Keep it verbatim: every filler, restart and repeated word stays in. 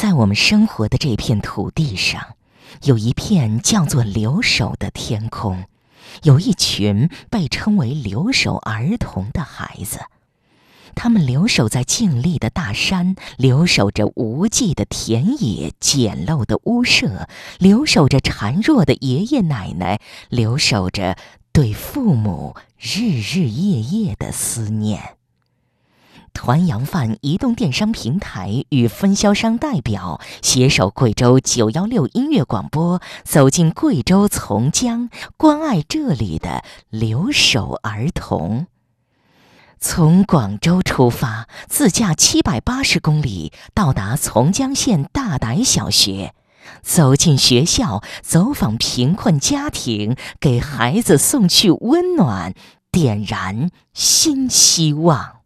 在我们生活的这片土地上，有一片叫做留守的天空，有一群被称为留守儿童的孩子。他们留守在静谧的大山，留守着无际的田野，简陋的屋舍，留守着孱弱的爷爷奶奶，留守着对父母日日夜夜的思念。团羊饭移动电商平台与分销商代表携手贵州九一六音乐广播，走进贵州从江，关爱这里的留守儿童。从广州出发，自驾七百八十公里，到达从江县大傣小学，走进学校，走访贫困家庭，给孩子送去温暖，点燃新希望。